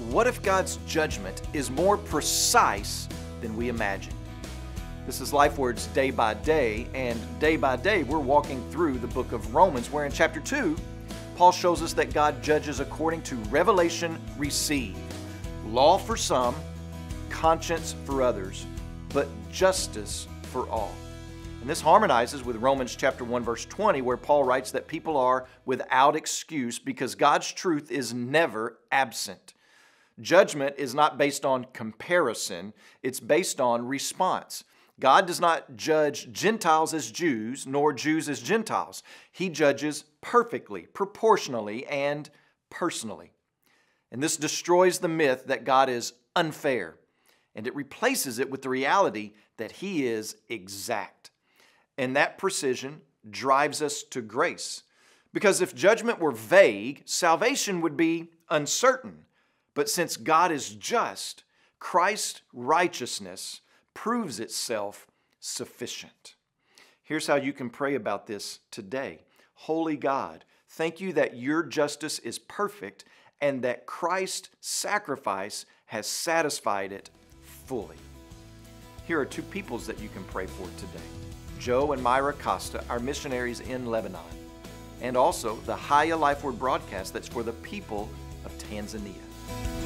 What if God's judgment is more precise than we imagine? This is LifeWords Day by Day, and day by day we're walking through the book of Romans, where in chapter 2, Paul shows us that God judges according to revelation received. Law for some, conscience for others, but justice for all. And this harmonizes with Romans chapter 1 verse 20, where Paul writes that people are without excuse because God's truth is never absent. Judgment is not based on comparison, it's based on response. God does not judge Gentiles as Jews, nor Jews as Gentiles. He judges perfectly, proportionally, and personally. And this destroys the myth that God is unfair, and it replaces it with the reality that He is exact. And that precision drives us to grace. Because if judgment were vague, salvation would be uncertain. But since God is just, Christ's righteousness proves itself sufficient. Here's how you can pray about this today. Holy God, thank you that your justice is perfect and that Christ's sacrifice has satisfied it fully. Here are two peoples that you can pray for today. Joe and Myra Costa, our missionaries in Lebanon, and also the Haya LifeWord broadcast that's for the people of Tanzania.